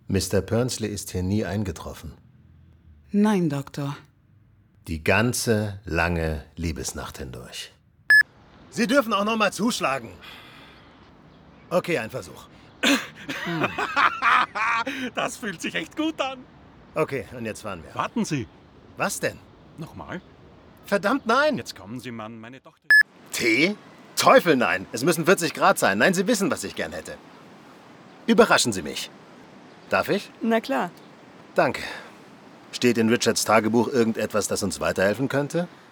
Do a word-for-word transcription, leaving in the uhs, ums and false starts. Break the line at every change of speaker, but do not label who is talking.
Mister Pernsley ist hier nie eingetroffen.
Nein, Doktor.
Die ganze lange Liebesnacht hindurch.
Sie dürfen auch noch mal zuschlagen. Okay, ein Versuch.
Das fühlt sich echt gut an.
Okay, und jetzt fahren wir.
Warten Sie.
Was denn?
Nochmal.
Verdammt, nein!
Jetzt kommen Sie, Mann, meine Tochter.
Tee? Teufel, nein! Es müssen vierzig Grad sein. Nein, Sie wissen, was ich gern hätte. Überraschen Sie mich. Darf ich?
Na klar.
Danke. Steht in Richards Tagebuch irgendetwas, das uns weiterhelfen könnte?